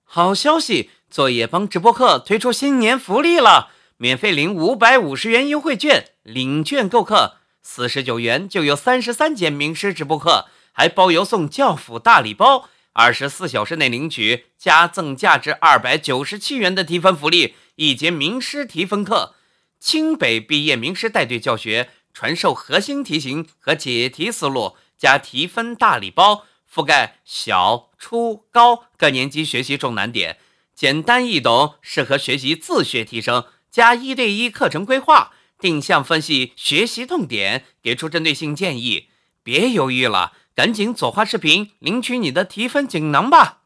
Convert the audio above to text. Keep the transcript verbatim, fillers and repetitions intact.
好消息，作业帮直播课推出新年福利了，免费领五百五十元优惠券，领券购课四十九元就有三十三节名师直播课，还包邮送教辅大礼包，二十四小时内领取，加赠价值二百九十七元的提分福利，一节名师提分课，清北毕业名师带队教学，传授核心题型和解题思路，加提分大礼包，覆盖小、初、高各年级学习重难点，简单易懂，适合学习自学提升，加一对一课程规划，定向分析学习痛点，给出针对性建议。别犹豫了，赶紧左滑视频领取你的提分锦囊吧。